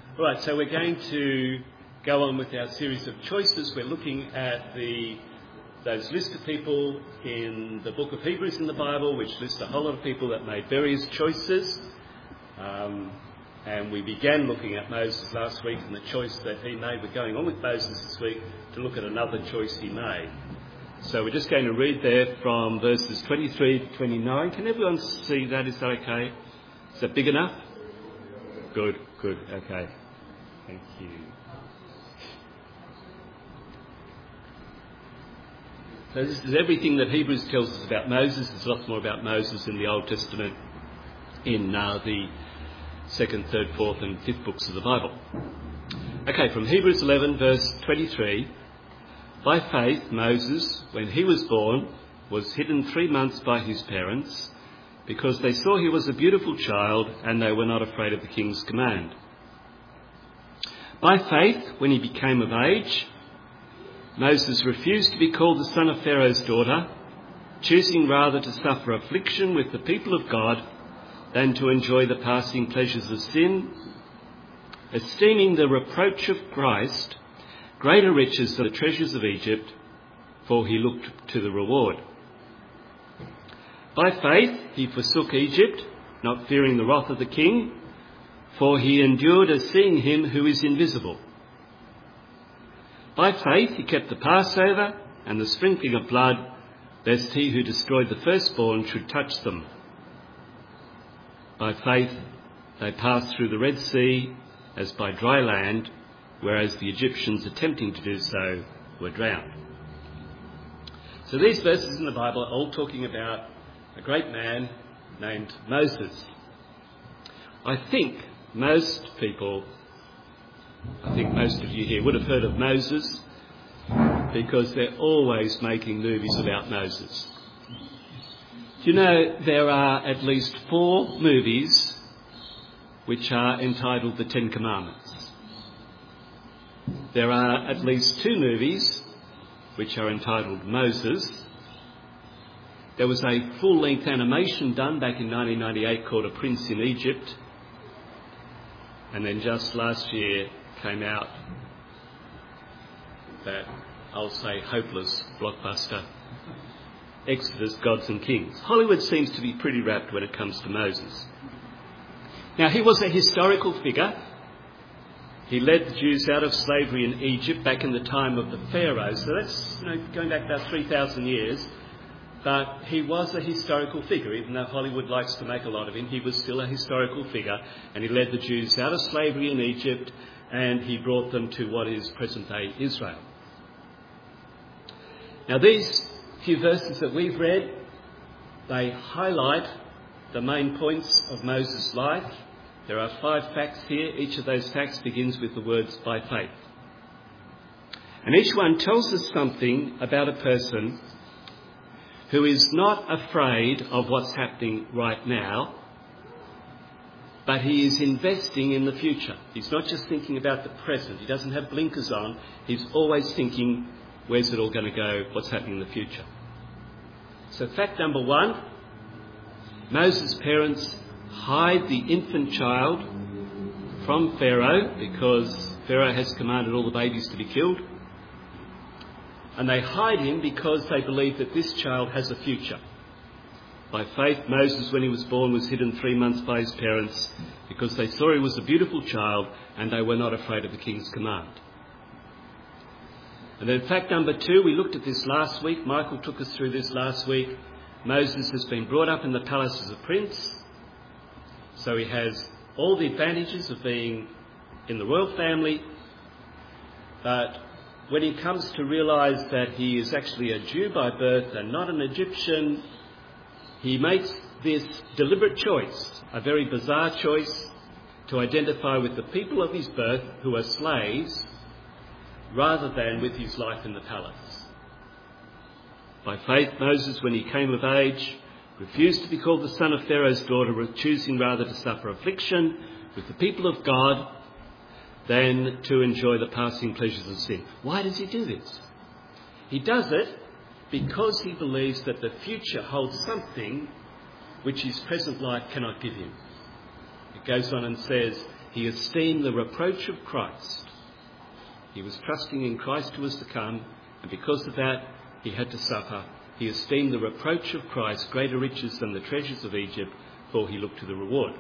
All right, so we're going to go on with our series of choices. We're looking at those list of people in the book of Hebrews in the Bible, which lists a whole lot of people that made various choices. And we began looking at Moses last week and the choice that he made. We're going on with Moses this week to look at another choice he made. So we're just going to read there from verses 23 to 29. Can everyone see that? Is that okay? Is that big enough? Good, okay. Thank you. So this is everything that Hebrews tells us about Moses. There's lots more about Moses in the Old Testament in the 2nd, 3rd, 4th and 5th books of the Bible. Okay, from Hebrews 11 verse 23. By faith, Moses, when he was born, was hidden 3 months by his parents because they saw he was a beautiful child and they were not afraid of the king's command. By faith, when he became of age, Moses refused to be called the son of Pharaoh's daughter, choosing rather to suffer affliction with the people of God than to enjoy the passing pleasures of sin, esteeming the reproach of Christ greater riches than the treasures of Egypt, for he looked to the reward. By faith he forsook Egypt, not fearing the wrath of the king, for he endured as seeing him who is invisible. By faith he kept the Passover and the sprinkling of blood, lest he who destroyed the firstborn should touch them. By faith they passed through the Red Sea as by dry land, whereas the Egyptians attempting to do so were drowned. So these verses in the Bible are all talking about a great man named Moses. I think most of you here would have heard of Moses because they're always making movies about Moses. Do you know there are at least 4 movies which are entitled The 10 Commandments? There are at least 2 movies which are entitled Moses. There was a full-length animation done back in 1998 called A Prince in Egypt. And then just last year came out that, I'll say, hopeless blockbuster, Exodus, Gods and Kings. Hollywood seems to be pretty rapt when it comes to Moses. Now, he was a historical figure. He led the Jews out of slavery in Egypt back in the time of the Pharaoh. So that's going back about 3,000 years. But he was a historical figure. Even though Hollywood likes to make a lot of him, he was still a historical figure. And he led the Jews out of slavery in Egypt and he brought them to what is present-day Israel. Now these few verses that we've read, they highlight the main points of Moses' life. There are 5 facts here. Each of those facts begins with the words by faith. And each one tells us something about a person who is not afraid of what's happening right now, but he is investing in the future. He's not just thinking about the present. He doesn't have blinkers on. He's always thinking, where's it all going to go? What's happening in the future? So fact number 1, Moses' parents hide the infant child from Pharaoh because Pharaoh has commanded all the babies to be killed. And they hide him because they believe that this child has a future. By faith, Moses, when he was born, was hidden 3 months by his parents because they saw he was a beautiful child and they were not afraid of the king's command. And then fact number 2, we looked at this last week. Michael took us through this last week. Moses has been brought up in the palace as a prince. So he has all the advantages of being in the royal family. But when he comes to realise that he is actually a Jew by birth and not an Egyptian, he makes this deliberate choice, a very bizarre choice, to identify with the people of his birth who are slaves rather than with his life in the palace. By faith, Moses, when he came of age, refused to be called the son of Pharaoh's daughter, choosing rather to suffer affliction with the people of God than to enjoy the passing pleasures of sin. Why does he do this? He does it because he believes that the future holds something which his present life cannot give him. It goes on and says, he esteemed the reproach of Christ. He was trusting in Christ who was to come, and because of that, he had to suffer. He esteemed the reproach of Christ greater riches than the treasures of Egypt, for he looked to the reward.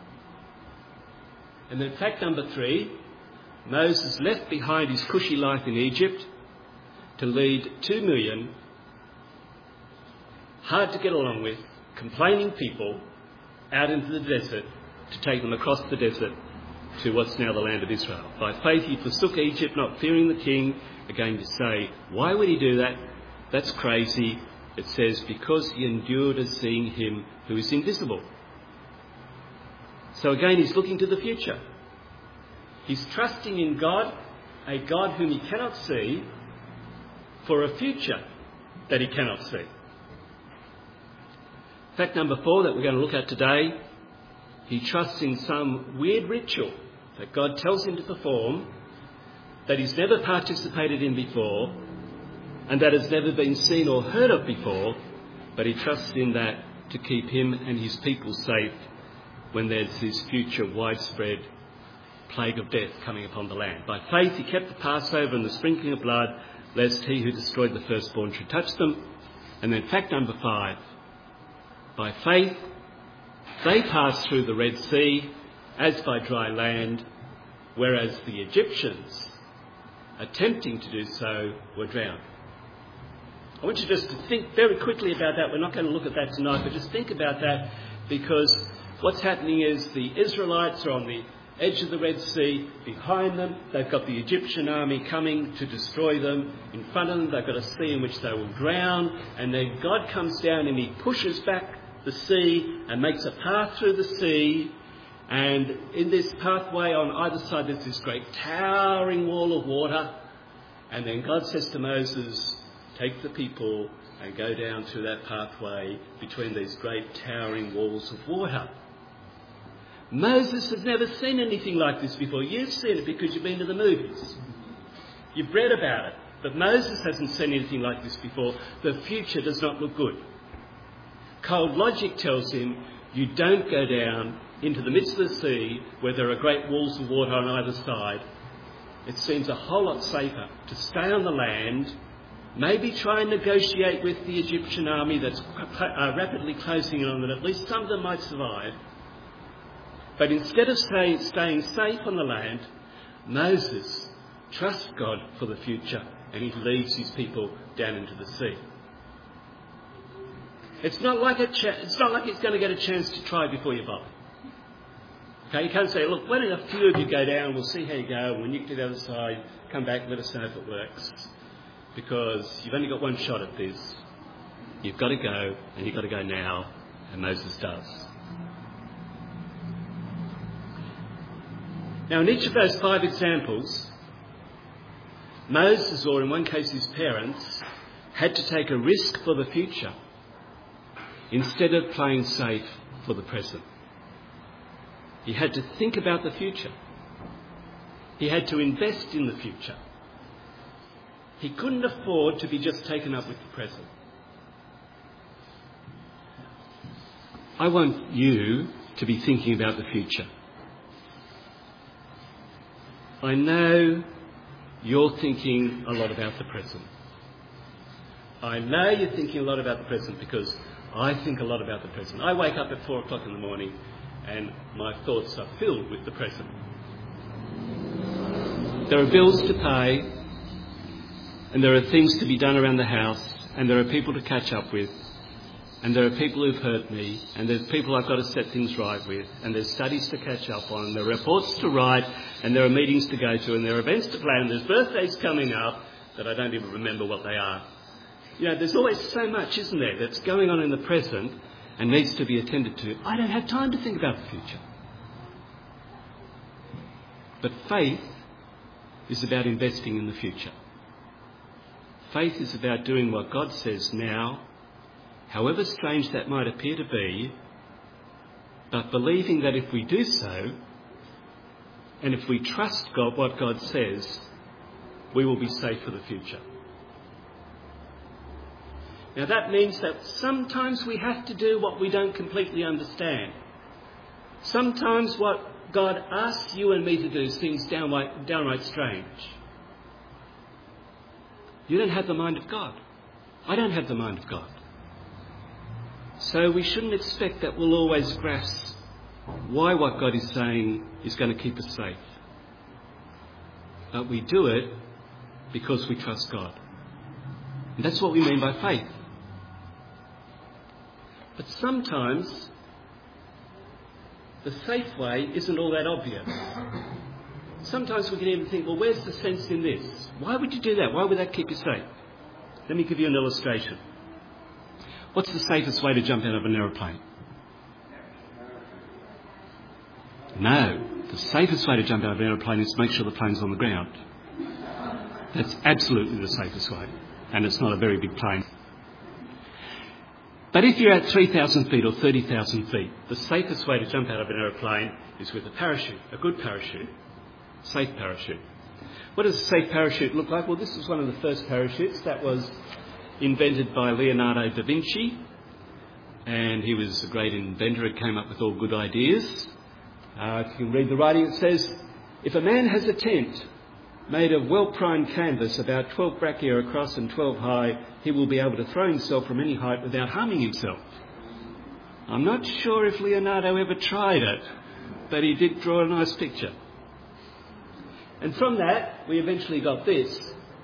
And then fact number 3, Moses left behind his cushy life in Egypt to lead 2 million hard to get along with, complaining people out into the desert to take them across the desert to what's now the land of Israel. By faith he forsook Egypt, not fearing the king. Again, to say, why would he do that? That's crazy. It says, because he endured as seeing him who is invisible. So again, he's looking to the future. He's trusting in God, a God whom he cannot see, for a future that he cannot see. Fact number 4 that we're going to look at today, he trusts in some weird ritual that God tells him to perform that he's never participated in before and that has never been seen or heard of before, but he trusts in that to keep him and his people safe when there's this future widespread plague of death coming upon the land. By faith he kept the Passover and the sprinkling of blood, lest he who destroyed the firstborn should touch them. And then fact number 5, by faith they passed through the Red Sea as by dry land, whereas the Egyptians, attempting to do so, were drowned. I want you just to think very quickly about that. We're not going to look at that tonight, but just think about that, because what's happening is the Israelites are on the edge of the Red Sea. Behind them, they've got the Egyptian army coming to destroy them. In front of them, they've got a sea in which they will drown. And then God comes down and he pushes back the sea and makes a path through the sea. And in this pathway on either side, there's this great towering wall of water. And then God says to Moses, take the people and go down through that pathway between these great towering walls of water. Moses has never seen anything like this before. You've seen it because you've been to the movies. You've read about it. But Moses hasn't seen anything like this before. The future does not look good. Cold logic tells him you don't go down into the midst of the sea where there are great walls of water on either side. It seems a whole lot safer to stay on the land, maybe try and negotiate with the Egyptian army that's rapidly closing in on them. At least some of them might survive. But instead of staying safe on the land, Moses trusts God for the future and he leads his people down into the sea. It's not like he's going to get a chance to try before you bother. Okay, you can't say, look, why don't a few of you go down, we'll see how you go, and when you get to the other side, come back and let us know if it works. Because you've only got one shot at this. You've got to go, and you've got to go now, and Moses does. Now, in each of those 5 examples, Moses, or in one case his parents, had to take a risk for the future instead of playing safe for the present. He had to think about the future. He had to invest in the future. He couldn't afford to be just taken up with the present. I want you to be thinking about the future. I know you're thinking a lot about the present. I know you're thinking a lot about the present because I think a lot about the present. I wake up at 4 o'clock in the morning and my thoughts are filled with the present. There are bills to pay, and there are things to be done around the house, and there are people to catch up with, and there are people who've hurt me, and there's people I've got to set things right with, and there's studies to catch up on, and there are reports to write, and there are meetings to go to, and there are events to plan, and there's birthdays coming up that I don't even remember what they are. You know, there's always so much, isn't there, that's going on in the present and needs to be attended to. I don't have time to think about the future. But faith is about investing in the future. Faith is about doing what God says now, however strange that might appear to be, but believing that if we do so, and if we trust God, what God says, we will be safe for the future. Now that means that sometimes we have to do what we don't completely understand. Sometimes what God asks you and me to do seems downright strange. You don't have the mind of God. I don't have the mind of God. So we shouldn't expect that we'll always grasp why what God is saying is going to keep us safe. But we do it because we trust God. And that's what we mean by faith. But sometimes the safe way isn't all that obvious. Sometimes we can even think, well, where's the sense in this? Why would you do that? Why would that keep you safe? Let me give you an illustration. What's the safest way to jump out of an aeroplane? No. The safest way to jump out of an aeroplane is to make sure the plane's on the ground. That's absolutely the safest way. And it's not a very big plane. But if you're at 3,000 feet or 30,000 feet, the safest way to jump out of an aeroplane is with a parachute, a good parachute, safe parachute. What does a safe parachute look like? Well, this was one of the first parachutes that was invented by Leonardo da Vinci. And he was a great inventor. He came up with all good ideas. If you can read the writing, it says, if a man has a tent made of well-primed canvas about 12 brachia across and 12 high, he will be able to throw himself from any height without harming himself. I'm not sure if Leonardo ever tried it, but he did draw a nice picture. And from that, we eventually got this.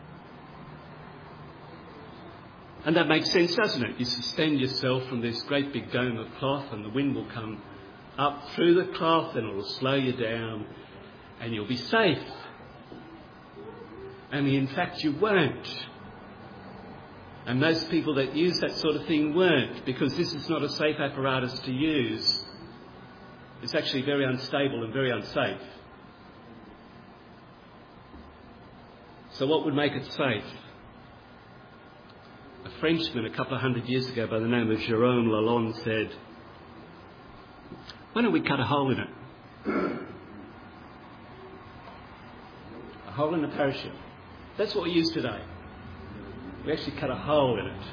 And that makes sense, doesn't it? You suspend yourself from this great big dome of cloth and the wind will come up through the cloth and it will slow you down and you'll be safe. Only in fact you won't. And most people that use that sort of thing weren't, because this is not a safe apparatus to use. It's actually very unstable and very unsafe. So what would make it safe? A Frenchman a couple of hundred years ago by the name of Jérôme Lalonde said, why don't we cut a hole in it? A hole in a parachute. That's what we use today. We actually cut a hole in it.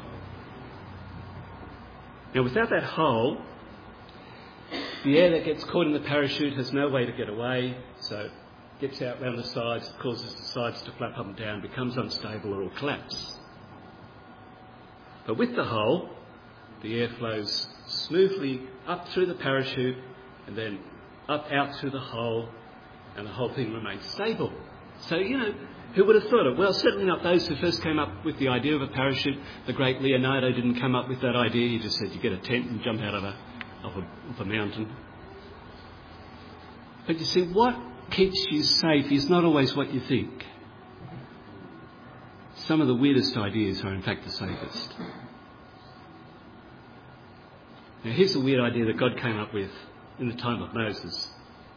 Now, without that hole, the air that gets caught in the parachute has no way to get away, so it gets out round the sides, causes the sides to flap up and down, becomes unstable or will collapse. But with the hole, the air flows smoothly up through the parachute and then up out through the hole, and the whole thing remains stable. So, who would have thought it? Well, certainly not those who first came up with the idea of a parachute. The great Leonardo didn't come up with that idea. He just said you get a tent and jump out of a mountain. But you see, what keeps you safe is not always what you think. Some of the weirdest ideas are in fact the safest. Now here's a weird idea that God came up with in the time of Moses.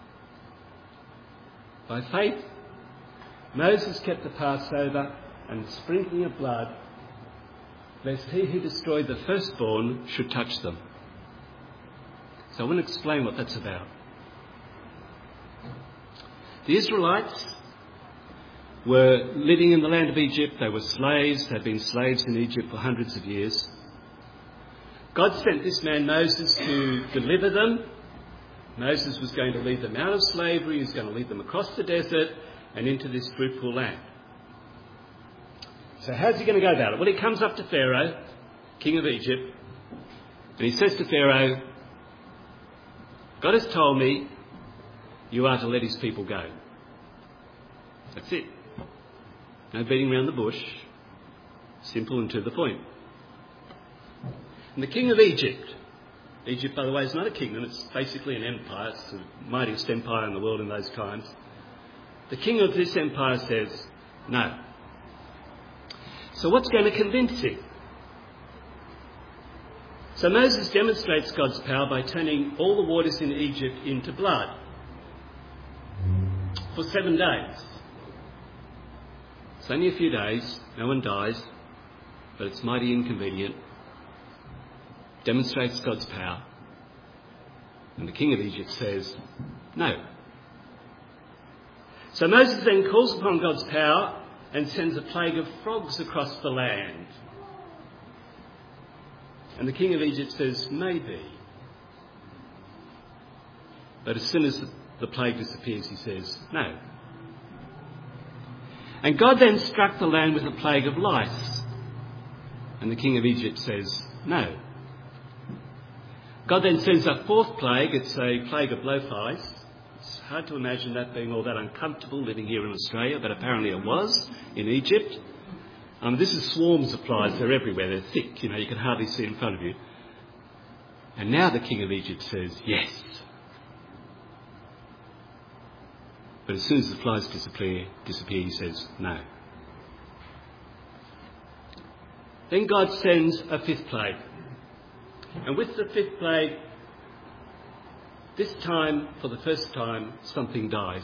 By faith, Moses kept the Passover and the sprinkling of blood, lest he who destroyed the firstborn should touch them. So I want to explain what that's about. The Israelites were living in the land of Egypt. They were slaves. They'd been slaves in Egypt for hundreds of years. God sent this man Moses to deliver them. Moses was going to lead them out of slavery. He was going to lead them across the desert and into this fruitful land. So how's he going to go about it? Well, he comes up to Pharaoh, king of Egypt, and he says to Pharaoh, God has told me you are to let his people go. That's it. No beating around the bush. Simple and to the point. And the king of Egypt, Egypt, by the way, is not a kingdom, it's basically an empire. It's the mightiest empire in the world in those times. The king of this empire says, no. So what's going to convince him? So Moses demonstrates God's power by turning all the waters in Egypt into blood for 7 days. It's only a few days, no one dies, but it's mighty inconvenient. Demonstrates God's power. And the king of Egypt says, no. So Moses then calls upon God's power and sends a plague of frogs across the land. And the king of Egypt says, maybe. But as soon as the the plague disappears, he says, no. And God then struck the land with a plague of lice. And the king of Egypt says, no. God then sends a fourth plague. It's a plague of blowflies. It's hard to imagine that being all that uncomfortable living here in Australia, but apparently it was in Egypt. This is swarms of flies. They're everywhere. They're thick. You can hardly see in front of you. And now the king of Egypt says, yes. But as soon as the flies disappear, he says, no. Then God sends a fifth plague. And with the fifth plague, this time, for the first time, something dies.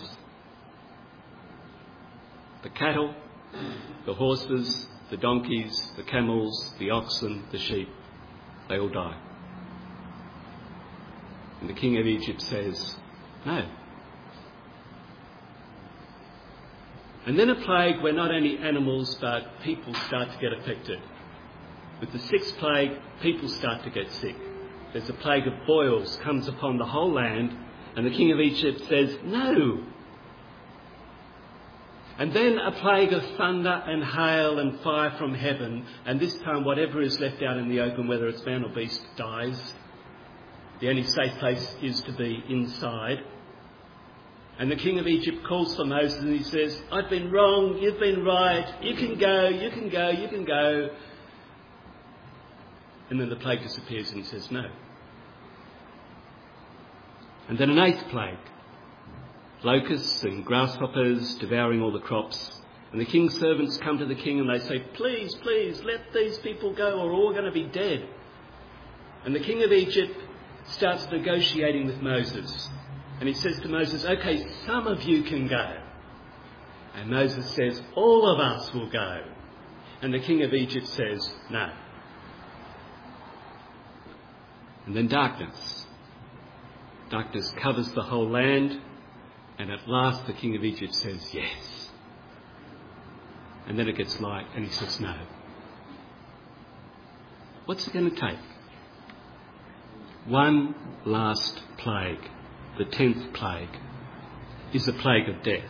The cattle, the horses, the donkeys, the camels, the oxen, the sheep, they all die. And the king of Egypt says, no. And then a plague where not only animals but people start to get affected. With the sixth plague, people start to get sick. There's a plague of boils comes upon the whole land, and the king of Egypt says, no. And then a plague of thunder and hail and fire from heaven, and this time whatever is left out in the open, whether it's man or beast, dies. The only safe place is to be inside. And the king of Egypt calls for Moses and he says, I've been wrong, you've been right, you can go, you can go, you can go. And then the plague disappears and he says, no. And then an eighth plague. Locusts and grasshoppers devouring all the crops. And the king's servants come to the king and they say, please, please, let these people go or we're all going to be dead. And the king of Egypt starts negotiating with Moses. And he says to Moses, okay, some of you can go. And Moses says, all of us will go. And the king of Egypt says, no. And then darkness. Darkness covers the whole land. And at last the king of Egypt says, yes. And then it gets light and he says, no. What's it going to take? One last plague. The 10th plague is the plague of death.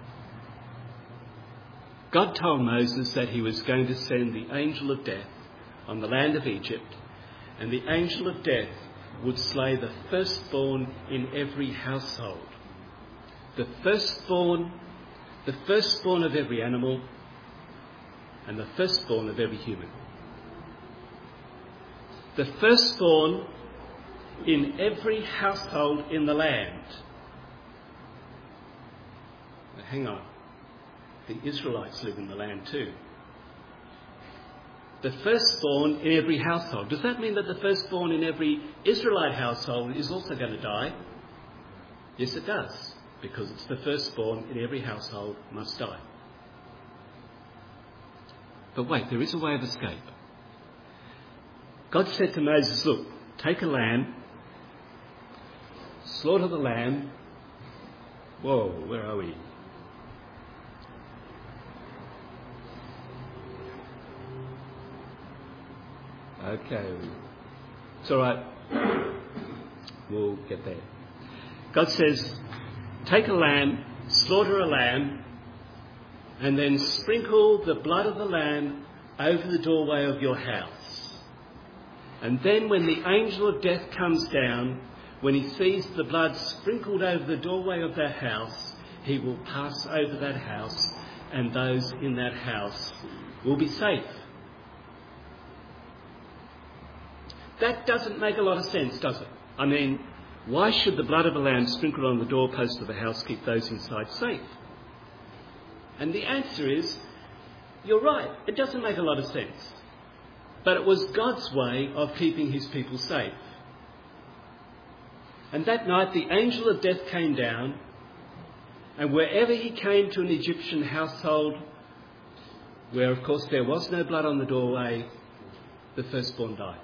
God told Moses that he was going to send the angel of death on the land of Egypt, and the angel of death would slay the firstborn in every household. The firstborn of every animal, and the firstborn of every human. The firstborn in every household in the land. Now, hang on. The Israelites live in the land too. The firstborn in every household. Does that mean that the firstborn in every Israelite household is also going to die? Yes, it does. Because it's the firstborn in every household must die. But wait, there is a way of escape. God said to Moses, look, take a lamb, slaughter the lamb. Whoa, where are we? Okay. It's all right. We'll get there. God says, take a lamb, slaughter a lamb, and then sprinkle the blood of the lamb over the doorway of your house. And then when the angel of death comes down, when he sees the blood sprinkled over the doorway of that house, he will pass over that house and those in that house will be safe. That doesn't make a lot of sense, does it? I mean, why should the blood of a lamb sprinkled on the doorpost of the house keep those inside safe? And the answer is, you're right, it doesn't make a lot of sense. But it was God's way of keeping his people safe. And that night the angel of death came down, and wherever he came to an Egyptian household, where of course there was no blood on the doorway, the firstborn died.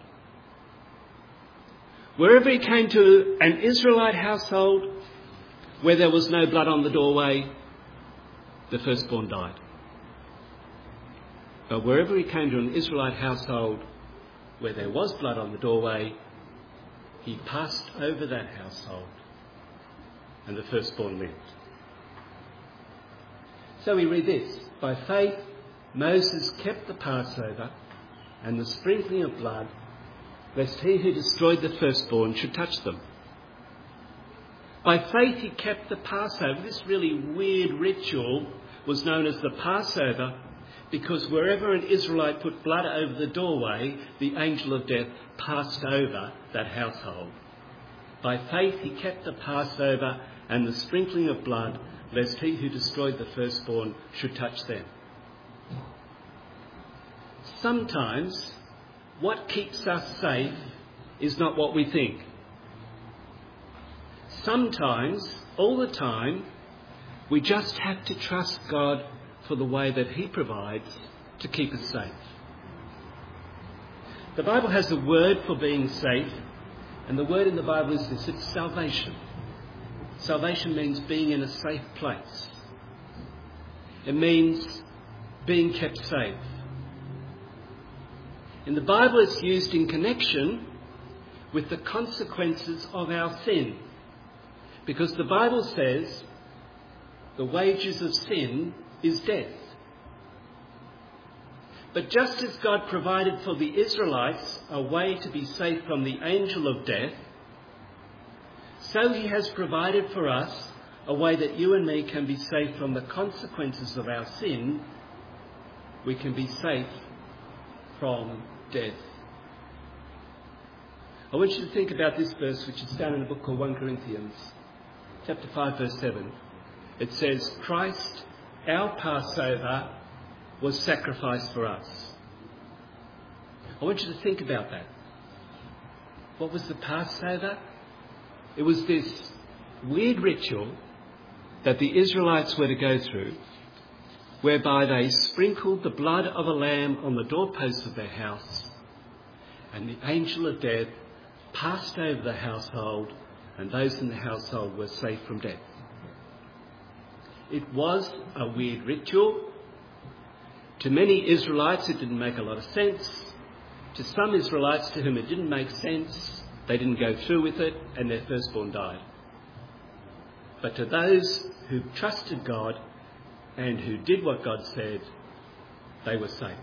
Wherever he came to an Israelite household, where there was no blood on the doorway, the firstborn died. But wherever he came to an Israelite household, where there was blood on the doorway, he passed over that household and the firstborn lived. So we read this: by faith Moses kept the Passover and the sprinkling of blood, lest he who destroyed the firstborn should touch them. By faith he kept the Passover. This really weird ritual was known as the Passover because wherever an Israelite put blood over the doorway, the angel of death passed over that household. By faith he kept the Passover and the sprinkling of blood, lest he who destroyed the firstborn should touch them. Sometimes what keeps us safe is not what we think. Sometimes, all the time, we just have to trust God for the way that he provides to keep us safe. The Bible has a word for being safe, and the word in the Bible is this: it's salvation. Salvation means being in a safe place. It means being kept safe. In the Bible, it's used in connection with the consequences of our sin. Because the Bible says the wages of sin is death. But just as God provided for the Israelites a way to be safe from the angel of death, so he has provided for us a way that you and me can be safe from the consequences of our sin. We can be safe from death. I want you to think about this verse, which is found in a book called 1 Corinthians, chapter 5, verse 7. It says, Christ, our Passover, was sacrificed for us. I want you to think about that. What was the Passover? It was this weird ritual that the Israelites were to go through, whereby they sprinkled the blood of a lamb on the doorposts of their house, and the angel of death passed over the household, and those in the household were safe from death. It was a weird ritual. To many Israelites, it didn't make a lot of sense. To some Israelites to whom it didn't make sense, they didn't go through with it, and their firstborn died. But to those who trusted God and who did what God said, they were safe.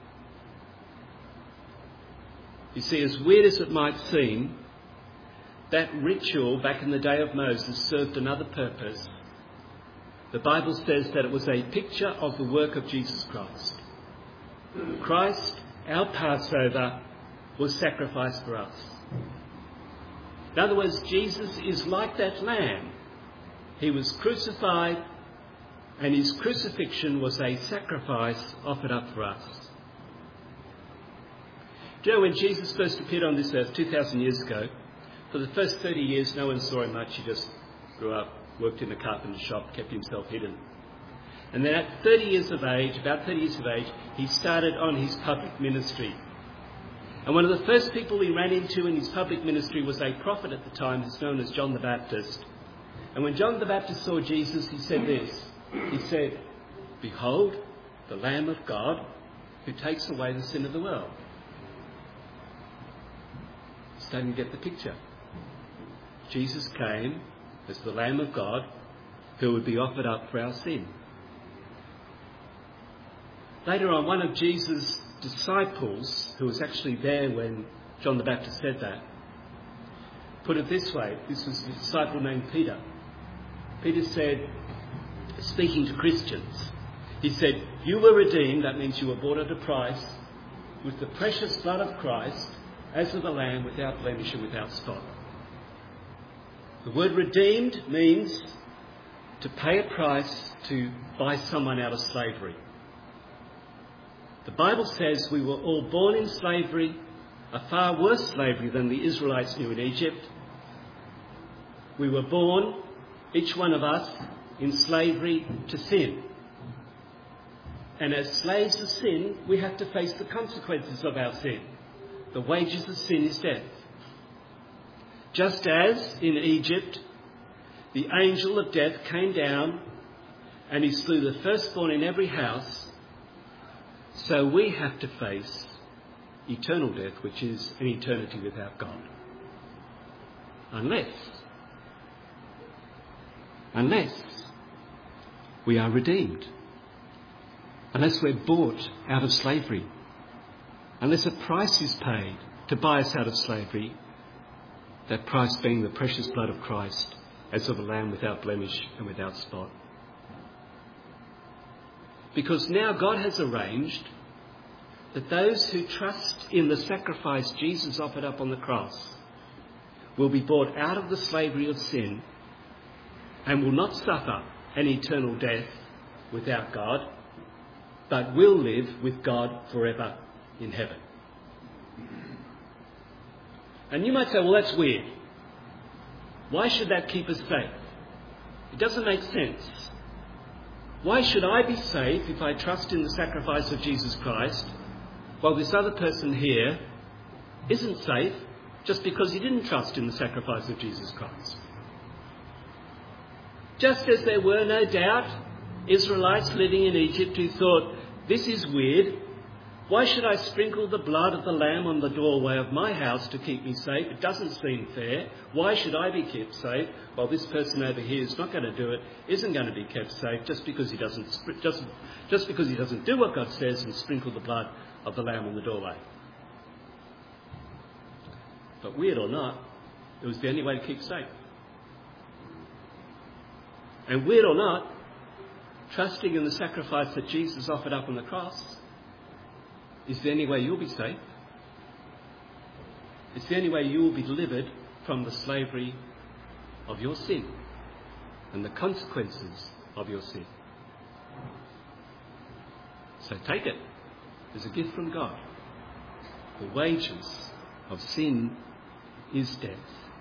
You see, as weird as it might seem, that ritual back in the day of Moses served another purpose. The Bible says that it was a picture of the work of Jesus Christ. Christ, our Passover, was sacrificed for us. In other words, Jesus is like that lamb. He was crucified, and his crucifixion was a sacrifice offered up for us. Do you know, when Jesus first appeared on this earth 2,000 years ago, for the first 30 years no one saw him much. He just grew up, worked in a carpenter's shop, kept himself hidden. And then at 30 years of age, about 30 years of age, he started on his public ministry. And one of the first people he ran into in his public ministry was a prophet at the time who's known as John the Baptist. And when John the Baptist saw Jesus, he said this. He said, "Behold, the Lamb of God who takes away the sin of the world." Starting to get the picture. Jesus came as the Lamb of God who would be offered up for our sin. Later on, one of Jesus' disciples, who was actually there when John the Baptist said that, put it this way. This was a disciple named Peter. Peter said, speaking to Christians, he said, "You were redeemed," that means you were bought at a price, "with the precious blood of Christ, as of a lamb without blemish and without spot." The word redeemed means to pay a price to buy someone out of slavery. The Bible says we were all born in slavery, a far worse slavery than the Israelites knew in Egypt. We were born, each one of us, in slavery to sin. And as slaves of sin, we have to face the consequences of our sin. The wages of sin is death. Just as in Egypt, the angel of death came down and he slew the firstborn in every house, so we have to face eternal death, which is an eternity without God. Unless unless we are redeemed, unless we're bought out of slavery, unless a price is paid to buy us out of slavery, that price being the precious blood of Christ as of a lamb without blemish and without spot. Because now God has arranged that those who trust in the sacrifice Jesus offered up on the cross will be brought out of the slavery of sin and will not suffer an eternal death without God, but will live with God forever in heaven. And you might say, well, that's weird. Why should that keep us safe? It doesn't make sense. Why should I be safe if I trust in the sacrifice of Jesus Christ, while this other person here isn't safe just because he didn't trust in the sacrifice of Jesus Christ? Just as there were, no doubt, Israelites living in Egypt who thought, this is weird. Why should I sprinkle the blood of the lamb on the doorway of my house to keep me safe? It doesn't seem fair. Why should I be kept safe while this person over here is not going to do it, isn't going to be kept safe just because he doesn't do what God says and sprinkle the blood of the lamb on the doorway? But weird or not, it was the only way to keep safe. And weird or not, trusting in the sacrifice that Jesus offered up on the cross is the only way you'll be safe. It's the only way you will be delivered from the slavery of your sin and the consequences of your sin. So take it as a gift from God. The wages of sin is death,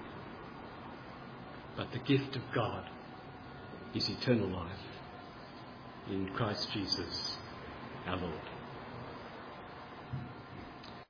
but the gift of God is eternal life in Christ Jesus our Lord.